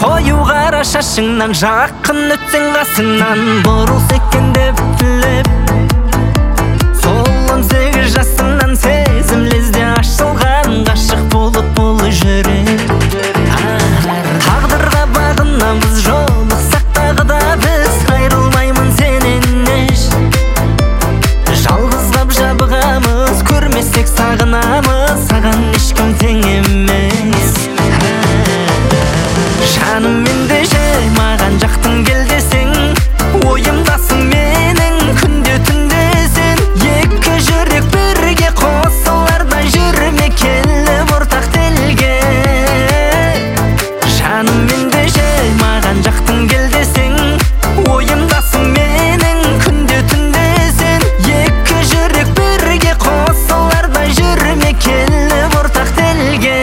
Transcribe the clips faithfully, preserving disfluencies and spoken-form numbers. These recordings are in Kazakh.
Қою қара шашыңнан жақын өтсең қасыңнан бұрылса екен деп тілеп, сол он сегіз жасымнан сезім лезде ашылған ғашық болып бұл жүрек. Тағдырға бағынамыз, жолықсақ тағы да біз, айрылмаймын сенен еш. Жалғыз қап жабығамыз, көрмесек сағынамыз, саған ешкім тең емес. Жаным ендеше маған жақтың кел десең, ойымдасың менің күнде түнде сен. Екі жүрек бірге қосылардай жүрме келіп ортақ телге. Жаным ендеше маған жақтың кел десең, ойымдасың менің күнде түнде сен. Екі жүрек бірге қосылардай жүрме келіп ортақ телге.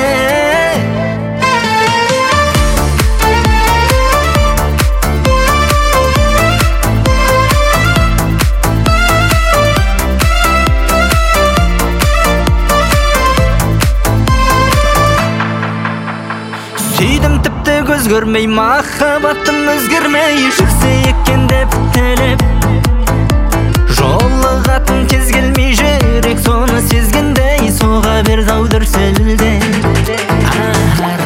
Сүйдім тіпті көз көрмей, махаббатым өзгермей жүрсе екен деп тілеп, жолығатын кез келмей жүрек соны сезгендей соға бер дау дүрсілде.